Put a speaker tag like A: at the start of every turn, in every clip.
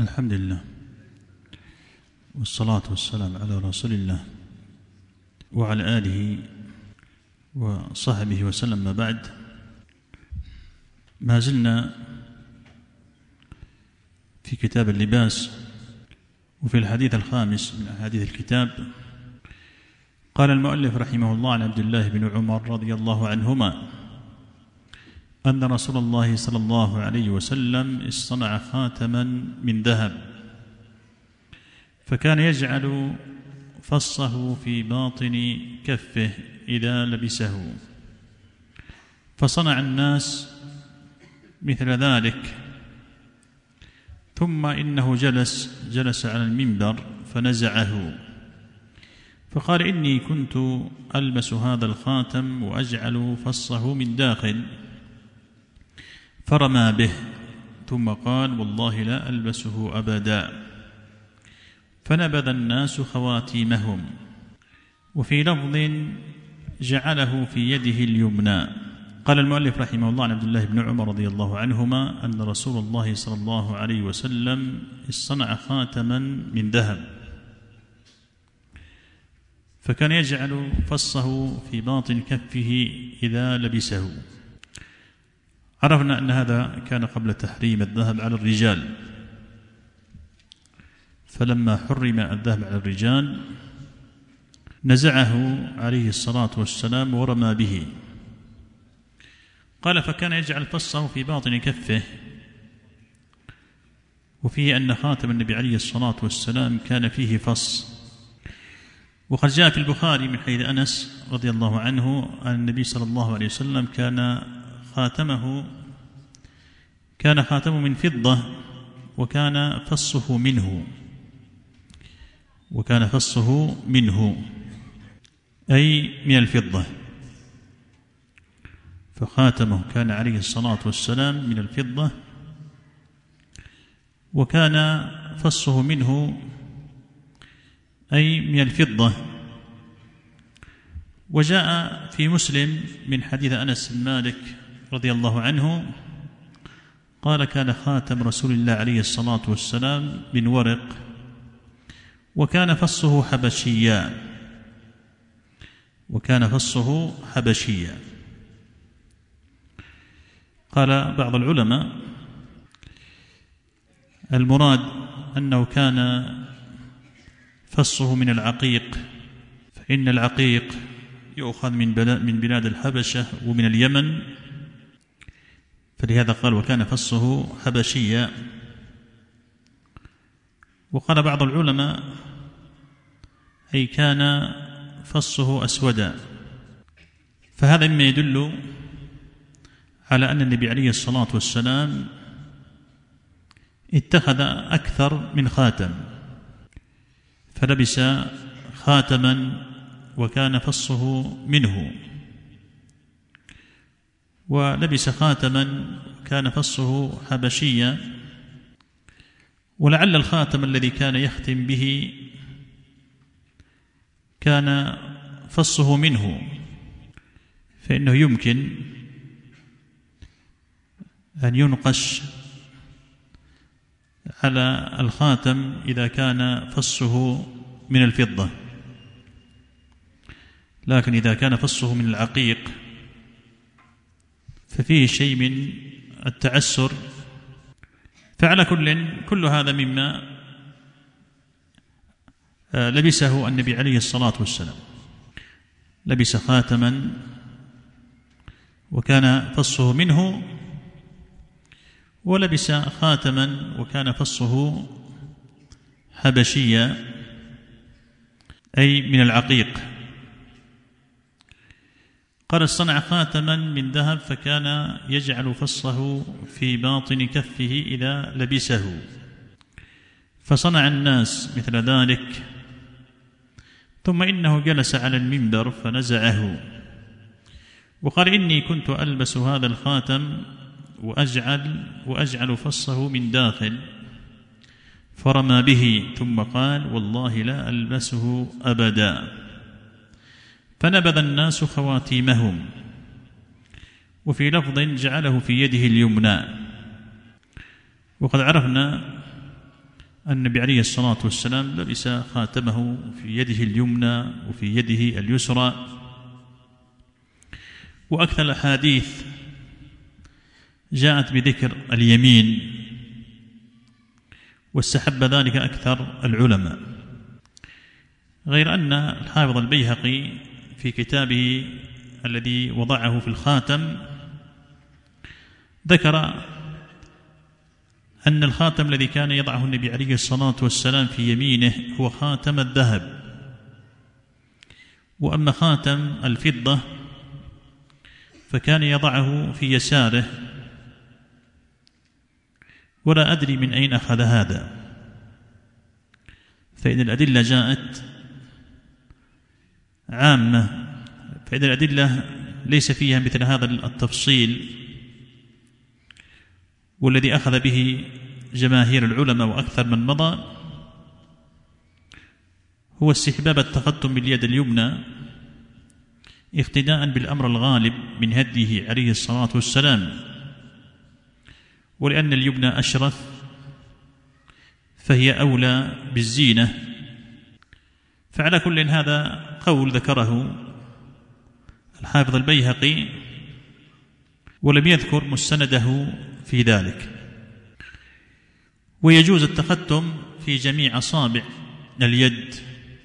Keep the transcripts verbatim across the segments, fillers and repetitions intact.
A: الحمد لله والصلاة والسلام على رسول الله وعلى آله وصحبه وسلم. ما بعد، ما زلنا في كتاب اللباس، وفي الحديث الخامس من أحاديث الكتاب قال المؤلف رحمه الله عن عبد الله بن عمر رضي الله عنهما أن رسول الله صلى الله عليه وسلم اصطنع خاتما من ذهب، فكان يجعل فصه في باطن كفه إذا لبسه، فصنع الناس مثل ذلك. ثم إنه جلس جلس على المنبر فنزعه، فقال: إني كنت ألبس هذا الخاتم وأجعل فصه من داخل، فرمى به، ثم قال: والله لا ألبسه أبدا. فنبذ الناس خواتيمهم. وفي لفظ: جعله في يده اليمنى. قال المؤلف رحمه الله عن عبد الله بن عمر رضي الله عنهما أن رسول الله صلى الله عليه وسلم اصطنع خاتما من ذهب، فكان يجعل فصه في باطن كفه إذا لبسه. عرفنا أن هذا كان قبل تحريم الذهب على الرجال، فلما حرم الذهب على الرجال نزعه عليه الصلاة والسلام ورمى به. قال: فكان يجعل فصه في باطن كفه. وفيه أن خاتم النبي عليه الصلاة والسلام كان فيه فص. وقد جاء في البخاري من حديث أنس رضي الله عنه أن النبي صلى الله عليه وسلم كان خاتمه كان خاتمه من فضة، وكان فصه منه وكان فصه منه أي من الفضة. فخاتمه كان عليه الصلاة والسلام من الفضة، وكان فصه منه أي من الفضة. وجاء في مسلم من حديث أنس بن مالك رضي الله عنه قال: كان خاتم رسول الله عليه الصلاة والسلام من ورق، وكان فصه حبشيا وكان فصه حبشيا. قال بعض العلماء: المراد أنه كان فصه من العقيق، فإن العقيق يؤخذ من من بلاد الحبشة ومن اليمن، فلهذا قال: وكان فصه حبشيا. وقال بعض العلماء: أي كان فصه أسودا. فهذا مما يدل على أن النبي عليه الصلاة والسلام اتخذ أكثر من خاتم، فلبس خاتما وكان فصه منه، ولبس خاتما كان فصه حبشيا. ولعل الخاتم الذي كان يختم به كان فصه منه، فإنه يمكن أن ينقش على الخاتم إذا كان فصه من الفضة، لكن إذا كان فصه من العقيق ففيه شيء من التعسر. فعلى كل كل هذا مما لبسه النبي عليه الصلاة والسلام، لبس خاتما وكان فصه منه، ولبس خاتما وكان فصه حبشيا أي من العقيق. قال: اصطنع خاتما من ذهب، فكان يجعل فصه في باطن كفه إذا لبسه، فصنع الناس مثل ذلك. ثم إنه جلس على المنبر فنزعه، وقال: إني كنت ألبس هذا الخاتم وأجعل, وأجعل فصه من داخل، فرمى به، ثم قال: والله لا ألبسه أبدا. فنبذ الناس خواتيمهم. وفي لفظ: جعله في يده اليمنى. وقد عرفنا النبي عليه الصلاة والسلام لبس خاتمه في يده اليمنى وفي يده اليسرى. وأكثر الأحاديث جاءت بذكر اليمين، واستحب ذلك أكثر العلماء، غير أن الحافظ البيهقي في كتابه الذي وضعه في الخاتم ذكر أن الخاتم الذي كان يضعه النبي عليه الصلاة والسلام في يمينه هو خاتم الذهب، وأما خاتم الفضة فكان يضعه في يساره، ولا أدري من أين أخذ هذا، فإن الأدلة جاءت عامة، فإن الأدلة ليس فيها مثل هذا التفصيل، والذي أخذ به جماهير العلماء وأكثر من مضى هو استحباب التختم باليد اليمنى اقتداء بالأمر الغالب من هديه عليه الصلاة والسلام، ولأن اليمنى أشرف فهي أولى بالزينة. فعلى كل هذا قول ذكره الحافظ البيهقي ولم يذكر مستنده في ذلك. ويجوز التختم في جميع أصابع اليد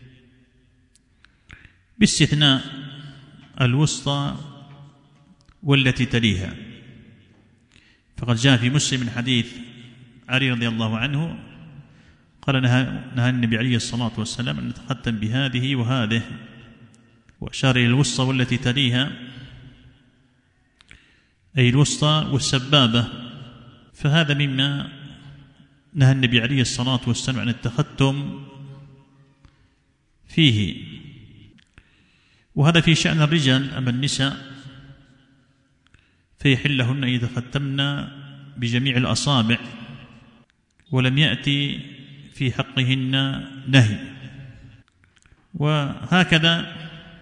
A: باستثناء الوسطى والتي تليها، فقد جاء في مسلم من حديث علي رضي الله عنه قال نهى, نهى النبي عليه الصلاة والسلام أن نتختم بهذه وهذه، وأشار إلى الوسطى والتي تليها أي الوسطى والسبابة، فهذا مما نهى النبي عليه الصلاة والسلام عن التختم فيه. وهذا في شأن الرجال. أما النساء فيحل أن يتختمن بجميع الأصابع، ولم يأتي في حقهن نهي. وهكذا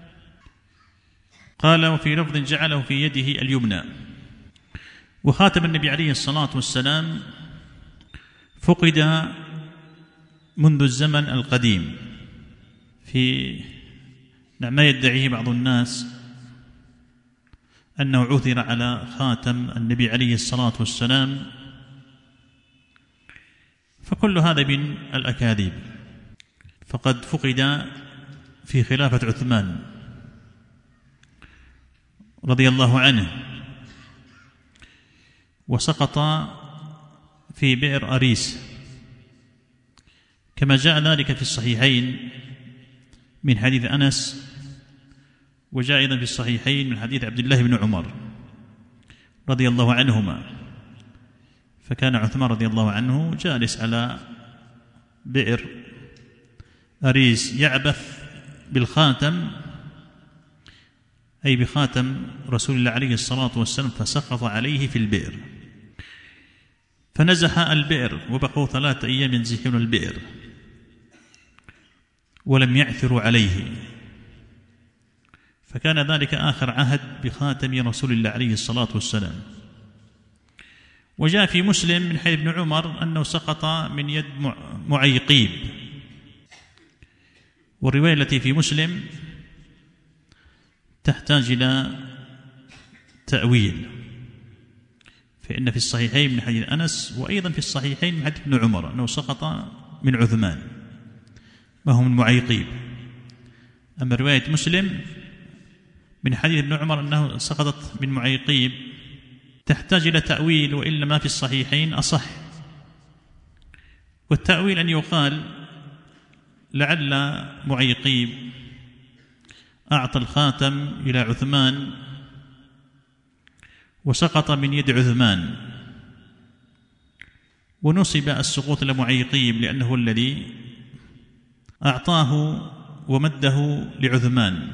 A: قال وفي لفظ جعله في يده اليمنى. وخاتم النبي عليه الصلاة والسلام فقد منذ الزمن القديم، في ما يدعيه بعض الناس أنه عثر على خاتم النبي عليه الصلاة والسلام، فكل هذا من الأكاذيب، فقد فقد في خلافة عثمان رضي الله عنه، وسقط في بئر أريس كما جاء ذلك في الصحيحين من حديث أنس، وجاء أيضا في الصحيحين من حديث عبد الله بن عمر رضي الله عنهما. فكان عثمان رضي الله عنه جالس على بئر أريس يعبث بالخاتم، أي بخاتم رسول الله عليه الصلاة والسلام، فسقط عليه في البئر، فنزح البئر وبقوا ثلاثة أيام ينزحون البئر ولم يعثروا عليه، فكان ذلك آخر عهد بخاتم رسول الله عليه الصلاة والسلام. وجاء في مسلم من حديث ابن عمر أنه سقط من يد معيقيب، والرواية التي في مسلم تحتاج إلى تأويل، فإن في الصحيحين من حديث أنس وأيضا في الصحيحين من حديث ابن عمر أنه سقط من عثمان ما هو من معيقيب. أما رواية مسلم من حديث ابن عمر أنه سقطت من معيقيب تحتاج إلى تأويل، وإلا ما في الصحيحين أصح. والتأويل أن يقال لعل معيقيب أعطى الخاتم إلى عثمان وسقط من يد عثمان، ونصب السقوط لمعيقيب لأنه الذي أعطاه ومده لعثمان.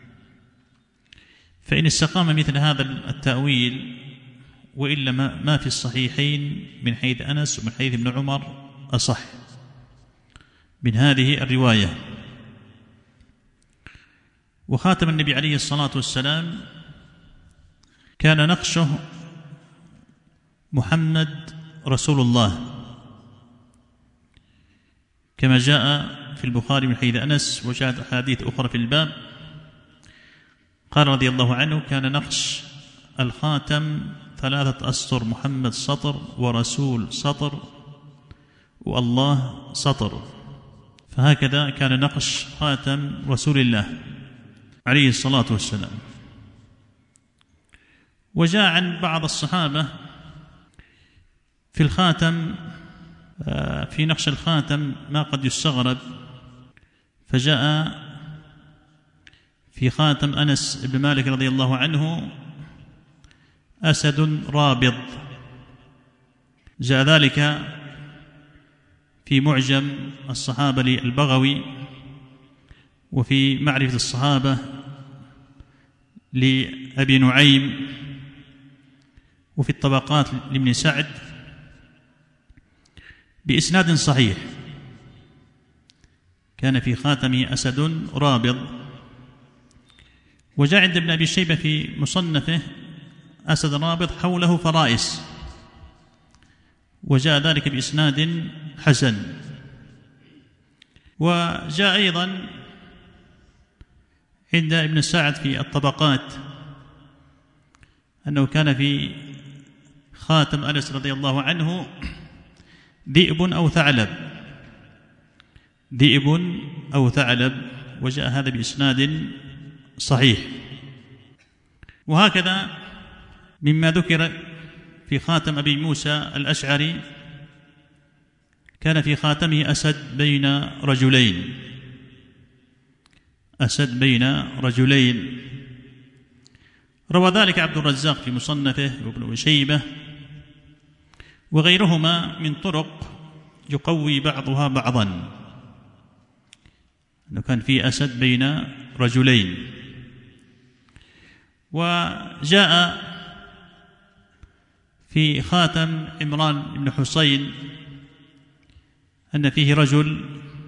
A: فإن استقام مثل هذا التأويل وإلا ما في الصحيحين من حيث أنس ومن حيث ابن عمر أصح من هذه الرواية. وخاتم النبي عليه الصلاة والسلام كان نقشه محمد رسول الله، كما جاء في البخاري من حديث أنس، وجاءت أحاديث أخرى في الباب. قال رضي الله عنه: كان نقش الخاتم ثلاثة أسطر، محمد سطر ورسول سطر والله سطر. فهكذا كان نقش خاتم رسول الله عليه الصلاة والسلام. وجاء عن بعض الصحابة في الخاتم، في نقش الخاتم ما قد يستغرب، فجاء في خاتم أنس بن مالك رضي الله عنه أسد رابض. جاء ذلك في معجم الصحابة للبغوي، وفي معرفة الصحابة لأبي نعيم، وفي الطبقات لابن سعد بإسناد صحيح. كان في خاتمه أسد رابض. وجاء عند ابن أبي شيبة في مصنفه أسد رابض حوله فرائس، وجاء ذلك بإسناد حسن. وجاء أيضا عند ابن سعد في الطبقات أنه كان في خاتم أنس رضي الله عنه ذئب أو ثعلب، ذئب أو ثعلب، وجاء هذا بإسناد صحيح. وهكذا مما ذكر في خاتم أبي موسى الأشعري، كان في خاتمه أسد بين رجلين، أسد بين رجلين. روى ذلك عبد الرزاق في مصنفه وابن أبي شيبة وغيرهما من طرق يقوي بعضها بعضا، أنه كان في أسد بين رجلين. وجاء في خاتم عمران بن حسين أن فيه رجل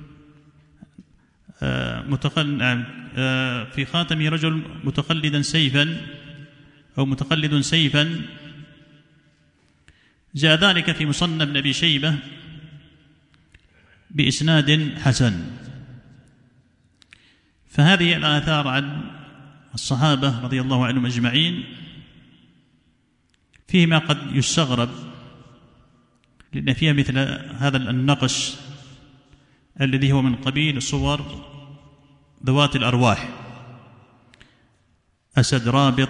A: متقل في خاتمه رجل متقلدا سيفا أو متقلد سيفا. جاء ذلك في مصنف ابن أبي شيبة بإسناد حسن. فهذه الآثار عن الصحابة رضي الله عنهم أجمعين فيما قد يستغرب، لأن فيها مثل هذا النقش الذي هو من قبيل صور ذوات الأرواح، أسد رابض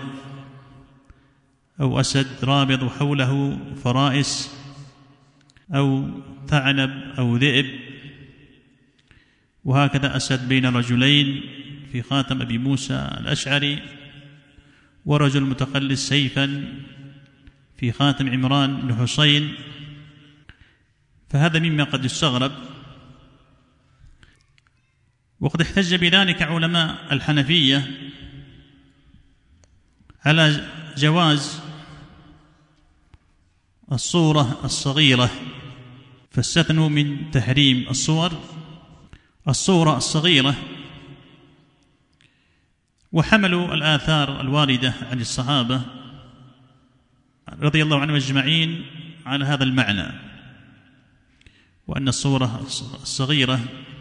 A: أو أسد رابض وحوله فرائس أو ثعلب أو ذئب، وهكذا أسد بين رجلين في خاتم أبي موسى الأشعري، ورجل متقلد سيفا في خاتم عمران بن حسين. فهذا مما قد يستغرب. وقد احتج بذلك علماء الحنفية على جواز الصورة الصغيرة، فاستثنوا من تحريم الصور الصورة الصغيرة، وحملوا الآثار الواردة عن الصحابة رضي الله عنهم أجمعين على هذا المعنى، وأن الصورة الصغيرة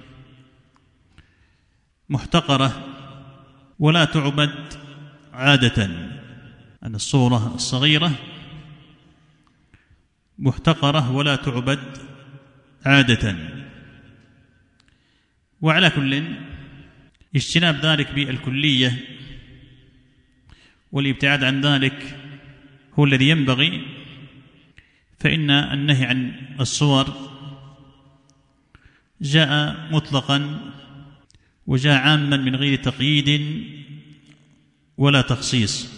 A: محتقرة ولا تعبد عادة، أن الصورة الصغيرة محتقرة ولا تعبد عادة. وعلى كل اجتناب ذلك بالكلية والابتعاد عن ذلك هو الذي ينبغي، فإن النهي عن الصور جاء مطلقا وجاء عاما من غير تقييد ولا تخصيص،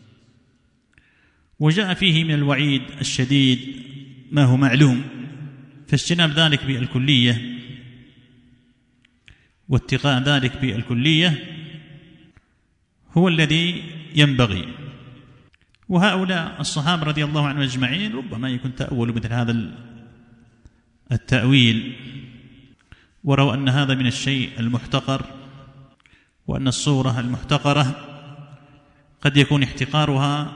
A: وجاء فيه من الوعيد الشديد ما هو معلوم، فاجتناب ذلك بالكلية واتقاء ذلك بالكلية هو الذي ينبغي. وهؤلاء الصحابة رضي الله عنهم أجمعين ربما يكون تأول مثل هذا التأويل، وروا أن هذا من الشيء المحتقر، وأن الصورة المحتقرة قد يكون احتقارها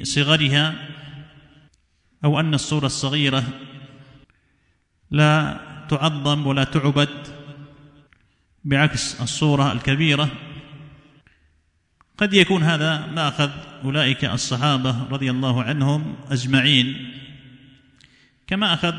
A: بصغرها، أو أن الصورة الصغيرة لا تعظم ولا تعبد، بعكس الصورة الكبيرة. قد يكون هذا ما أخذ أولئك الصحابة رضي الله عنهم أجمعين، كما أخذ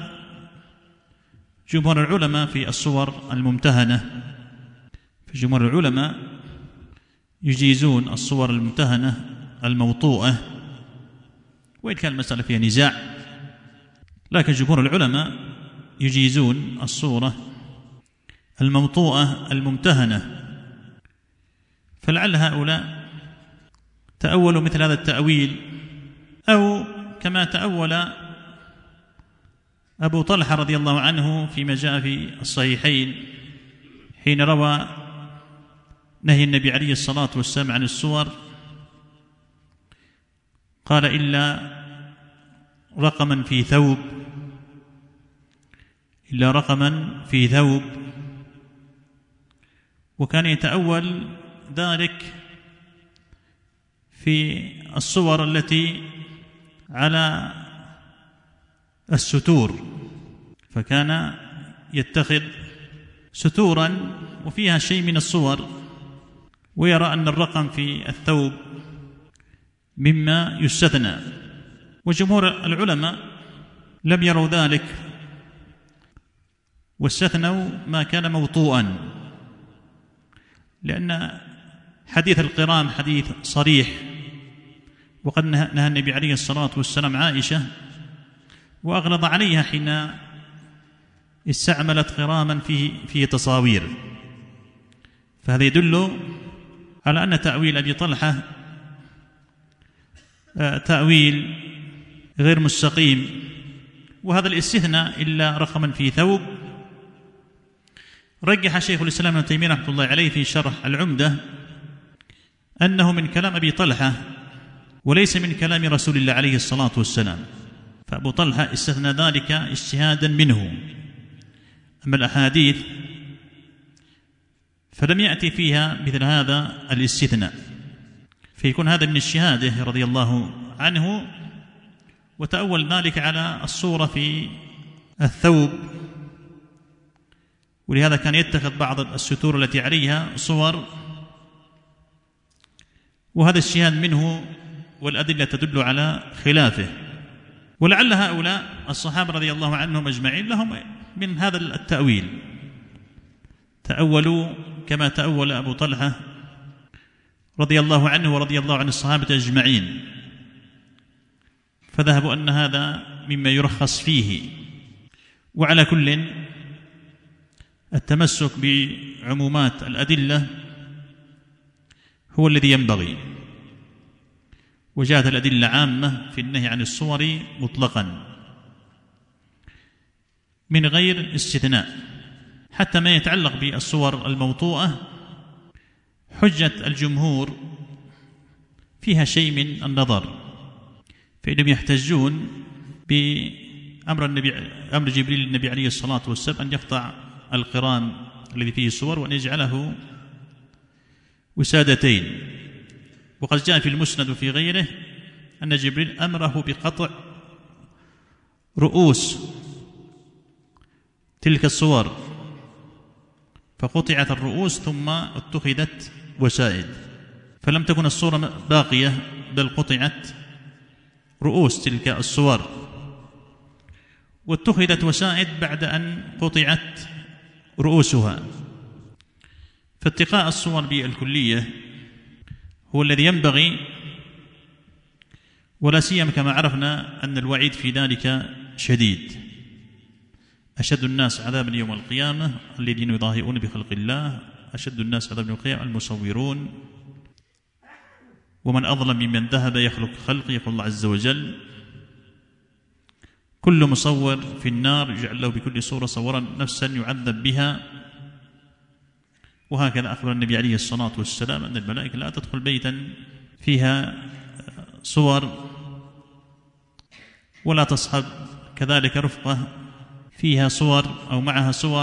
A: جمهور العلماء في الصور الممتهنة. في جمهور العلماء يجيزون الصور الممتهنة الموطوءة، وإن كان المسألة فيها نزاع، لكن جمهور العلماء يجيزون الصورة الموطوءة الممتهنة. فلعل هؤلاء تأولوا مثل هذا التأويل، أو كما تأول أبو طلحة رضي الله عنه فيما جاء في الصحيحين حين روى نهي النبي عليه الصلاة والسلام عن الصور، قال: إلا رقما في ثوب، إلا رقما في ثوب. وكان يتأول ذلك في الصور التي على الستور، فكان يتخذ ستورا وفيها شيء من الصور، ويرى أن الرقم في الثوب مما يستثنى. وجمهور العلماء لم يروا ذلك، واستثنوا ما كان موطوءا، لأن حديث القرام حديث صريح، وقد نهى النبي عليه الصلاة والسلام عائشة وأغلظ عليها حين استعملت قراما فيه, فيه تصاوير. فهذا يدل على أن تأويل أبي طلحة تأويل غير مستقيم. وهذا الاستثناء إلا رقما في ثوب رجح شيخ الإسلام ابن تيمية رحمه الله عليه في شرح العمدة أنه من كلام أبي طلحة وليس من كلام رسول الله عليه الصلاة والسلام، فأبو طلحة استثنى ذلك اجتهادا منه. أما الأحاديث فلم يأتي فيها مثل هذا الاستثناء، فيكون هذا من اجتهاده رضي الله عنه، وتأول ذلك على الصورة في الثوب، ولهذا كان يتخذ بعض الستور التي عليها صور، وهذا اجتهاد منه والأدلة تدل على خلافه. ولعل هؤلاء الصحابة رضي الله عنهم أجمعين لهم من هذا التأويل، تأولوا كما تأول أبو طلحة رضي الله عنه ورضي الله عن الصحابة أجمعين، فذهبوا أن هذا مما يرخص فيه. وعلى كل التمسك بعمومات الأدلة هو الذي ينبغي، وجاءت الأدلة عامة في النهي عن الصور مطلقا من غير استثناء. حتى ما يتعلق بالصور الموطوءة حجة الجمهور فيها شيء من النظر، فإنهم يحتجون بأمر النبي أمر جبريل النبي عليه الصلاة والسلام أن يقطع القران الذي فيه الصور وأن يجعله وسادتين. وقد جاء في المسند وفي غيره أن جبريل أمره بقطع رؤوس تلك الصور، فقطعت الرؤوس ثم اتخذت وسائد، فلم تكن الصورة باقية بل قطعت رؤوس تلك الصور واتخذت وسائد بعد أن قطعت رؤوسها. فاتقاء الصور بالكلية هو الذي ينبغي، ولا سيما كما عرفنا أن الوعيد في ذلك شديد. أشد الناس عذابا يوم القيامة الذين يضاهئون بخلق الله، أشد الناس عذابا يوم القيامة المصورون، ومن أظلم ممن ذهب يخلق خلق. يقول الله عز وجل: كل مصور في النار يجعل له بكل صورة صورا نفسا يعذب بها. وهكذا أخبر النبي عليه الصلاة والسلام أن الملائكة لا تدخل بيتا فيها صور ولا تصحب كذلك رفقة فيها صور أو معها صور.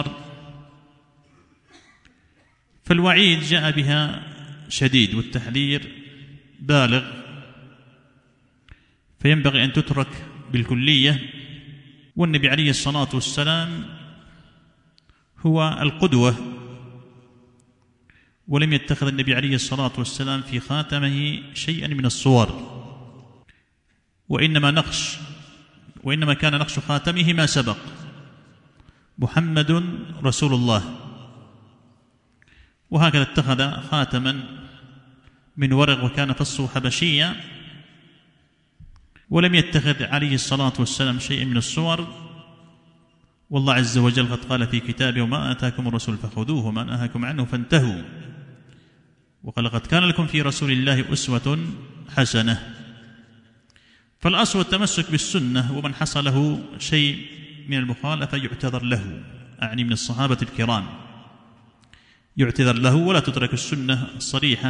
A: فالوعيد جاء بها شديد والتحذير بالغ، فينبغي أن تترك بالكلية. والنبي عليه الصلاة والسلام هو القدوة، ولم يتخذ النبي عليه الصلاة والسلام في خاتمه شيئا من الصور، وإنما نقش وإنما كان نقش خاتمه ما سبق: محمد رسول الله. وهكذا اتخذ خاتما من ورق وكان فصه حبشيا، ولم يتخذ عليه الصلاة والسلام شيئا من الصور. والله عز وجل قد قال في كتابه: وما آتاكم الرسول فخذوه وما نهاكم عنه فانتهوا، وقال: قد كان لكم في رسول الله أسوة حسنة. فالأصل التمسك بالسنة، ومن حصل له شيء من المخالفة يعتذر له، أعني من الصحابة الكرام يعتذر له، ولا تترك السنة الصريحة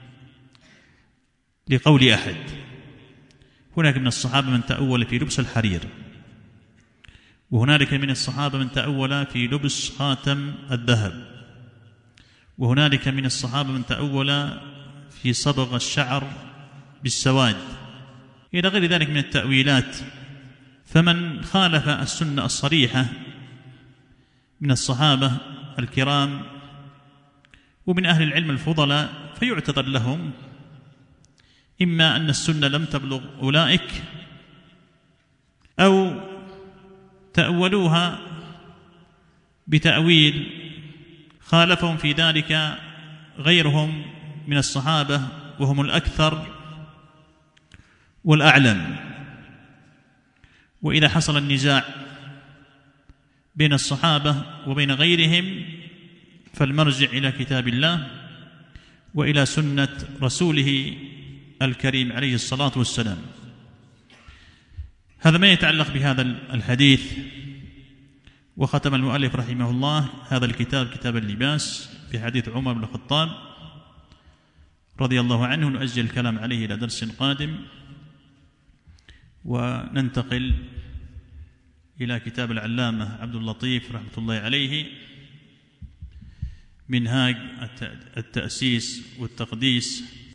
A: لقول أحد. هناك من الصحابة من تأول في لبس الحرير، وهنالك من الصحابة من تأول في لبس خاتم الذهب، وهنالك من الصحابة من تأول في صبغ الشعر بالسواد، إلى غير ذلك من التأويلات. فمن خالف السنة الصريحة من الصحابة الكرام ومن أهل العلم الفضلاء فيعتذر لهم، إما أن السنة لم تبلغ أولئك، أو تأولوها بتأويل خالفهم في ذلك غيرهم من الصحابة وهم الأكثر والأعلم. وإذا حصل النزاع بين الصحابة وبين غيرهم فالمرجع إلى كتاب الله وإلى سنة رسوله الكريم عليه الصلاة والسلام. هذا ما يتعلق بهذا الحديث. وختم المؤلف رحمه الله هذا الكتاب كتاب اللباس في حديث عمر بن الخطاب رضي الله عنه. نؤجل الكلام عليه إلى درس قادم، وننتقل إلى كتاب العلامة عبد اللطيف رحمة الله عليه، منهاج التأسيس والتقديس